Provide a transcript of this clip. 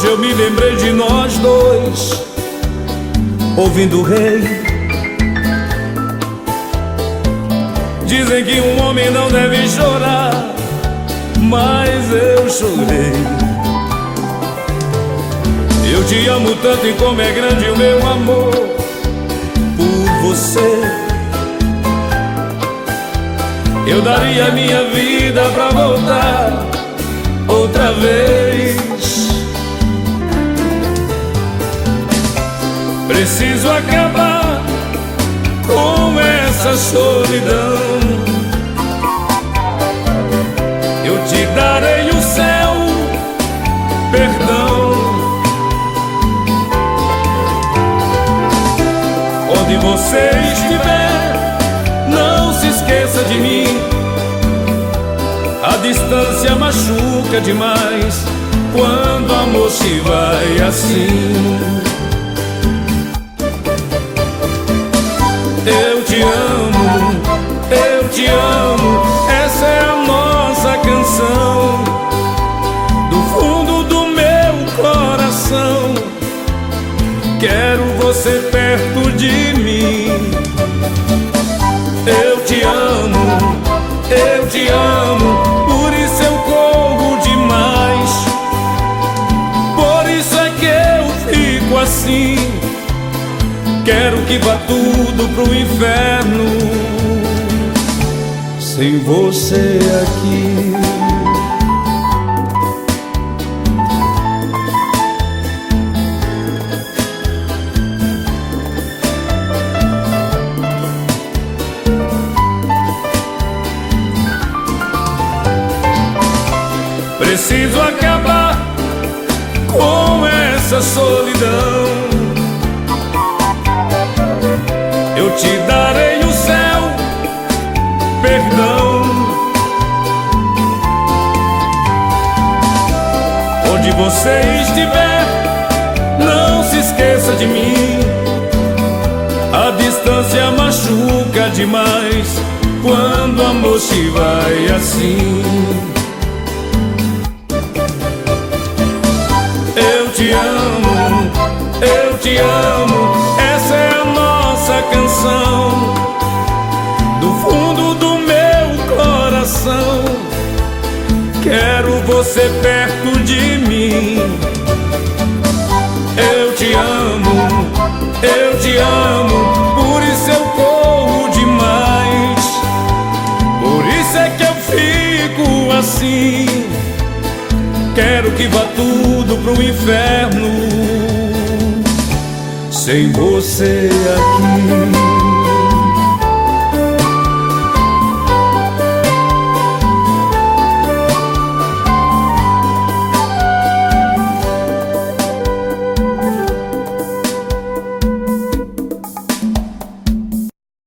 Hoje eu me lembrei de nós dois, ouvindo o rei. Dizem que um homem não deve chorar, mas eu chorei. Eu te amo tanto e como é grande o meu amor por você. Eu daria minha vida pra voltar outra vez. Preciso acabar com essa solidão. Eu te darei o céu, perdão. Onde você estiver, não se esqueça de mim. A distância machuca demais quando o amor se vai assim. Eu te amo, essa é a nossa canção. Do fundo do meu coração, quero você perto de mim. Eu te amo, por isso eu corro demais. Por isso é que eu fico assim. Quero que vá tudo pro inferno sem você aqui. Preciso acabar com essa solidão. Eu te darei o céu, perdão. Onde você estiver, não se esqueça de mim. A distância machuca demais quando o amor se vai assim. Eu te amo, essa é a nossa canção. Do fundo do meu coração, quero você perto de mim. Eu te amo, por isso eu corro demais. Por isso é que eu fico assim. Quero que vá tudo pro inferno sem você aqui.